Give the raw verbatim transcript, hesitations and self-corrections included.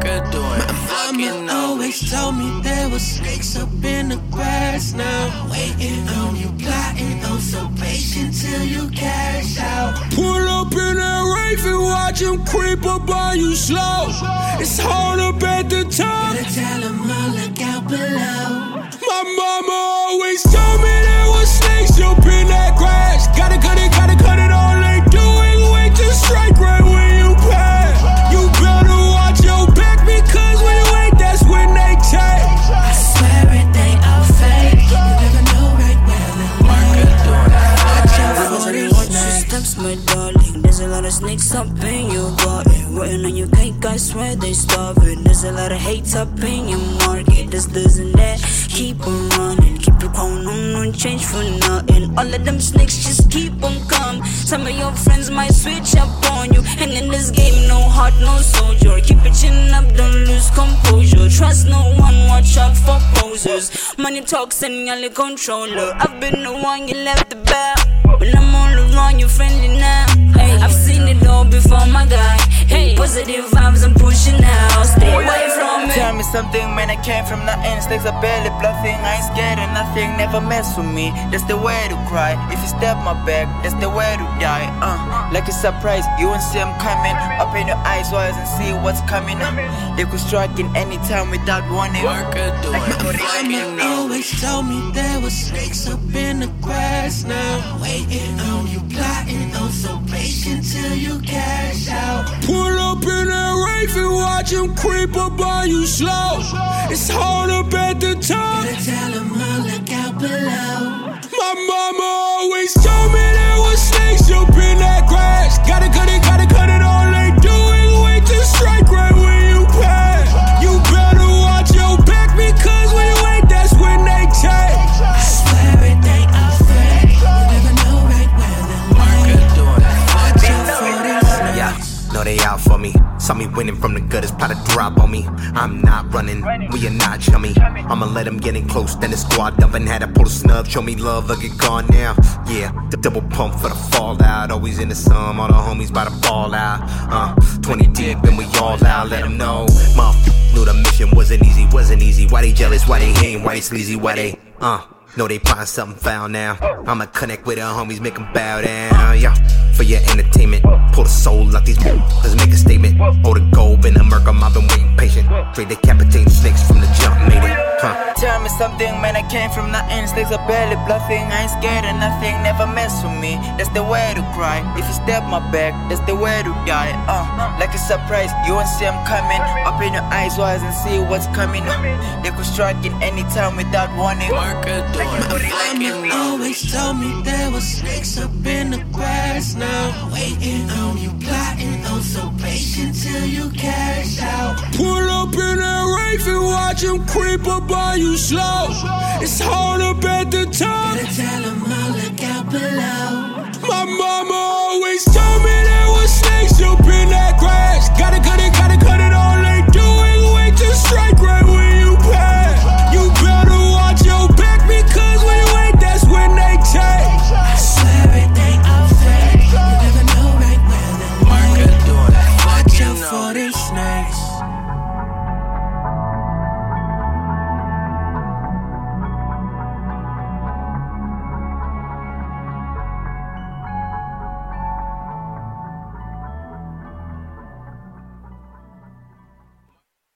Worker doing fucking Mama always told me there was snakes up in the grass. Now waiting on you, plotting, oh so patient till you cash out. Pull up in that Wraith and watch him creep up on you slow. It's hard up at the top. Gotta tell him I'll look out below. My mama always told me there was snakes up in that grass. Gotta cut it, gotta cut it. All they doing wait to strike right when you pass. You better watch your back because when you ain't, that's when they take. I swear it ain't all fake. You never know right where the Worker doing watch out fucking for these Watch your snakes. steps, my darling. There's a lot of snakes up in your garden. Waiting on your cake, I swear they starving. There's a lot of hate up in your market. This, this, and that. Keep on running, keep it going on, no change for nothing. All of them snakes just keep on coming. Some of your friends might switch up on you. And in this game, no heart, no soldier. Keep it chin up, don't lose composure. Trust no one, watch out for posers. Money talks and you're the controller. I've been the one you left the back. When I'm all around, you're friendly now. Hey, I've seen it all before, my guy. Hey, positive vibes, I'm pushing out. Stay away from me. Tell me something, man, I came from nothing. Snakes are barely bluffing, I ain't scared of nothing. Never mess with me, that's the way to cry. If you step my back, that's the way to die. Uh, like a surprise, you won't see I'm coming. Open your eyes wide and see what's coming. They could strike in any time without warning. Worker doing fucking Mama always told me there was snakes up in the grass. Now waiting on you, plotting, oh so patient till you cash out. Pull up in that Wraith and watch him creep up on you slow. It's hard up at the top. Gotta tell him I'll look out below. My mama always told me there was snakes up in that grass. Gotta cut it, gotta cut it. All they doing wait to strike right when you pass. You better watch your back because when you ain't, that's when they take. I swear it ain't all fake. You never know right where the Worker light. doing Watch out for these snakes. Yeah, know they out for me. Saw me winning from the gutters, plot a drop on me. I'm not running, we are not chummy. I'ma let them get in close, then the squad dumping. Had to pull a snub, show me love, I get gone now. Yeah, the double pump for the fallout. Always in the sun, all the homies about to ball out. Uh, twenty deep and we all out, let them know. Motherfucker knew the mission wasn't easy, wasn't easy. Why they jealous, why they hating, why they sleazy, why they, uh. Know they find something foul now. I'ma connect with the homies, make them bow down, yeah. For your entertainment, pull the soul out these let's make a statement. Oh, the gold in the murk, I've been waiting patient. Straight decapitating snakes from the jump, made it, huh? Tell me something, man, I came from nothing. Snakes are barely bluffing, I ain't scared of nothing. Never mess with me, that's the way to cry. If you step my back, that's the way to die. Uh, like a surprise, you won't see I'm coming. Open your eyes wide and see what's coming. They could strike in any time without warning. Worker doing fucking Mama always told me there was snakes up in the grass. Now waiting on you, plotting, oh so patient till you cash out. Pull up in that Wraith and watch him creep up on you slow. It's hard up at the top. Gotta tell him I'll look out below. My mama always told me there was snakes up in that grass. Gotta cut it, gotta cut it. All they doing wait to strike right when you pass. You better watch your back because when you ain't, that's when they take. I swear it ain't all fake. You never know right where the light. doing Watch out fucking for these